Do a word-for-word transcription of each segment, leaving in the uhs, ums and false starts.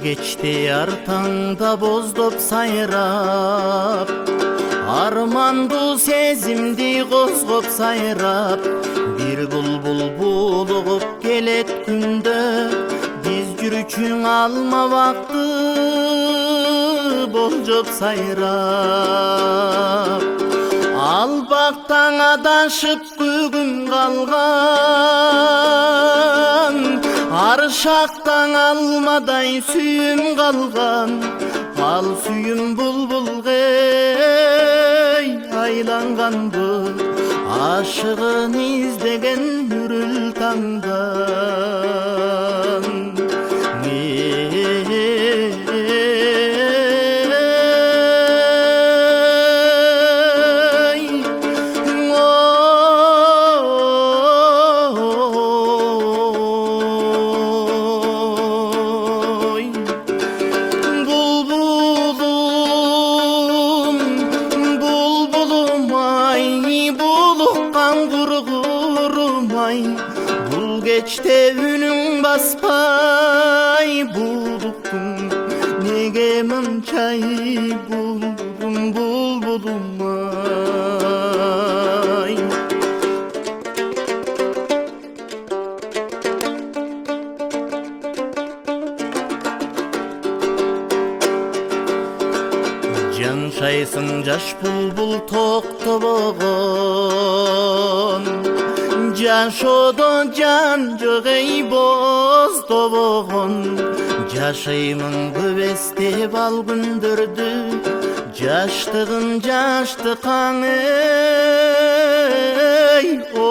кечте ар таңда боздоп сайрап, армандуу сезимди козгоп сайрап, бир булбул булугуп келет күндө, биз жүрчүң алма бакты болжоп сайрап. Ал бактан адашып күгүм калган, ар шактан алмадай сүйүм калган. Ал сүйүм булбулга айланганбы, ашыгын издеген үрүл таңдан. Бул кечте үнүң баспай, булуктум неге мынчай, булбулум булбулум ай. Жаншайсың жаш булбул токтобогон, жашоодо жан жок эй боздобогон. Жашаймын көп эстеп ал күндөрдү, жаштыгым жаштыкаң эй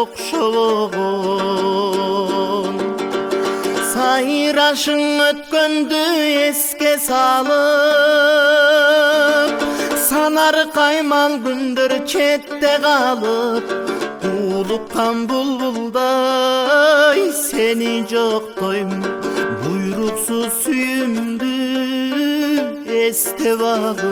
окшобогон. Сайрашың өткөндү эске салып, санар каймал күндөр четте калып, улуккан булбулдай сени жоктойм, буйруксуз сүйүмдү эстеп алып.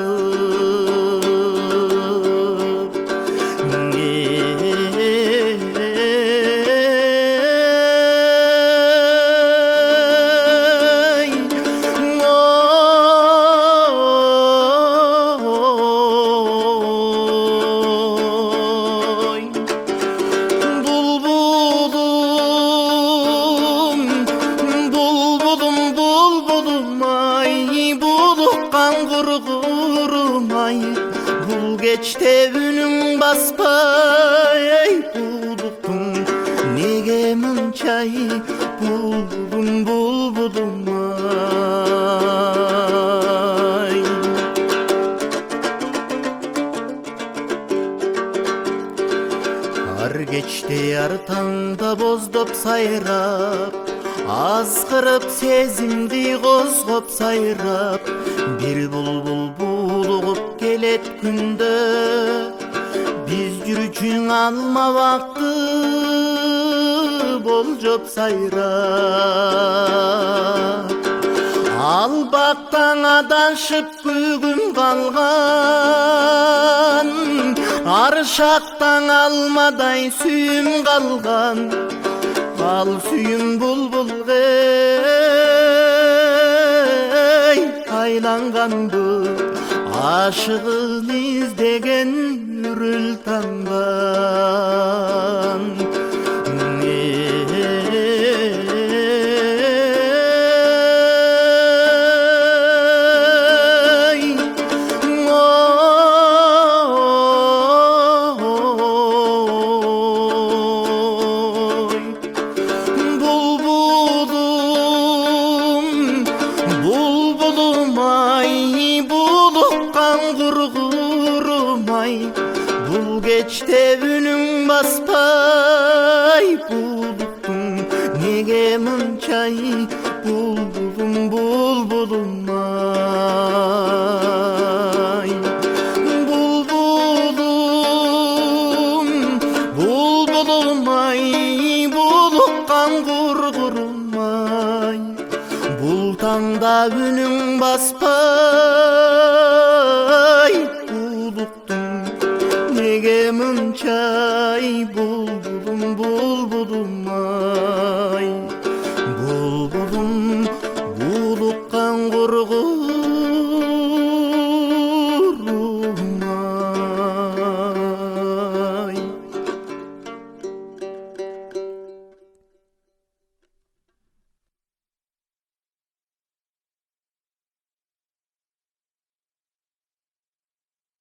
Бул кечте үнүң баспай, булуктум неге мынчай, булбулум булбулум ай. Ар кечте ар таңда боздоп сайрап, азгырып сезимди козгоп сайрап, бир булбул булугуп келет күндө, биз жүрчүң алма бакты болжоп сайрап. Ал бактан адашып күгүм калган, ар шактан алмадай сүйүм калган. Ал сүйүм булбулга айланганбы, ашыгын издеген үрүл таңдан. Бул кечте үнүң баспай, булуктум неге мынчай, булбулум булбулум ай. Булбулум булбулум ай, булуккан кургурум ай. Бул таңда үнүң баспай, булуктум неге мынчай, булбулум булбулум